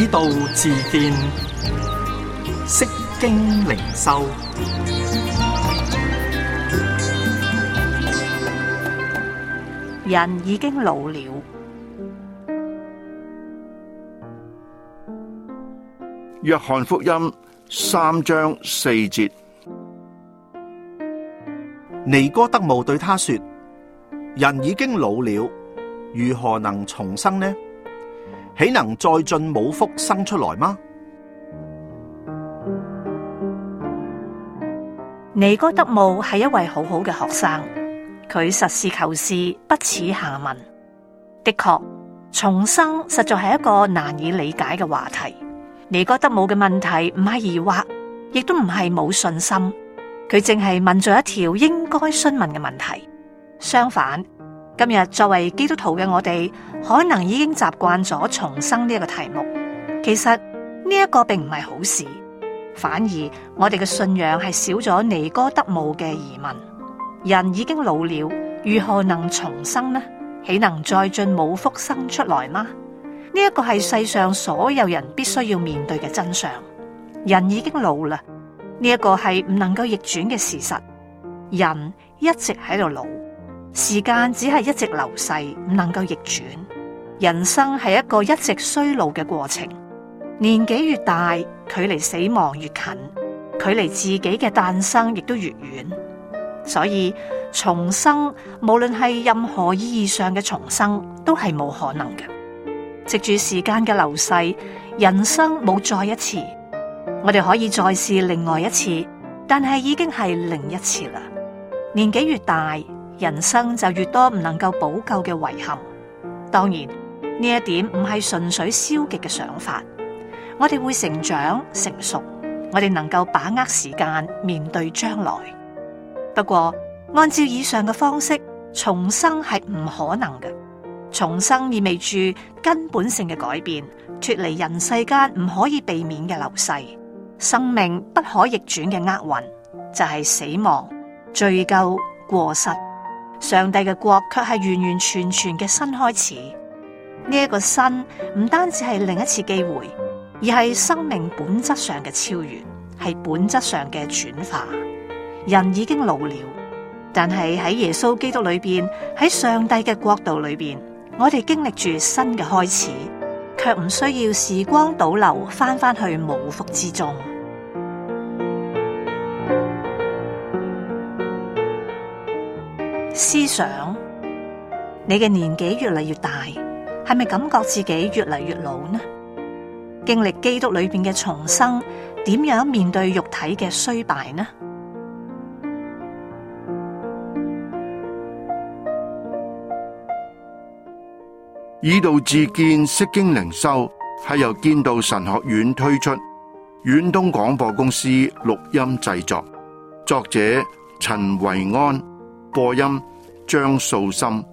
道自見，釋經靈修。 人已經老了。 約翰福音3章4節， 尼哥德慕對他說：人已經老了，如何能重生呢？豈能再進母腹生出來嗎？ 尼哥德慕係一位好好嘅學生，佢實事求是，不恥下問。的確，重生實在係一個難以理解嘅話題。尼哥德慕嘅問題唔係疑惑，亦都唔係冇信心，佢淨係問咗一條應該詢問嘅問題。相反，今日作為基督徒嘅我哋，可能已經習慣咗重生呢一個題目。其實呢一個並唔係好事，反而我哋嘅信仰係少咗尼哥德慕嘅疑問。人已經老了，如何能重生呢？豈能再進母腹生出來嗎？呢一個係世上所有人必須要面對嘅真相。人已經老啦，呢一個係唔能夠逆轉嘅事實。人一直喺度老，時間只係一直流逝，唔能夠逆轉。人生係一個一直衰老嘅過程，年紀越大，距離死亡越近，距離自己嘅誕生亦都越遠。所以重生，無論係任何意義上嘅重生，都係冇可能嘅。藉住時間嘅流逝，人生冇再一次，我哋可以再試另外一次，但係已經係另一次啦。年紀越大，人生就越多唔能夠補救嘅遺憾。當然，呢一點唔係純粹消極嘅想法。我哋會成長成熟，我哋能夠把握時間，面對將來。不過，按照以上嘅方式，重生係唔可能嘅。重生意味住根本性嘅改變，脫離人世間唔可以避免嘅流逝，生命不可逆轉嘅厄運，就係死亡、罪疚、過失。上帝嘅國卻係完完全全嘅新開始。呢一個新唔單止係另一次機會，而係生命本質上嘅超越，係本質上嘅轉化。人已經老了，但係喺耶穌基督裏邊，喺上帝嘅國度裏邊，我哋經歷住新嘅開始，卻唔需要時光倒流，翻去母腹之中。思想，你嘅年紀越嚟越大，係咪感覺自己越嚟越老呢？經歷基督裏邊嘅重生，點樣面對肉體嘅衰敗呢？ 以道自見，釋經靈修係由建道神學院推出，遠東廣播公司錄音製作，作者陳維安，播音張素心。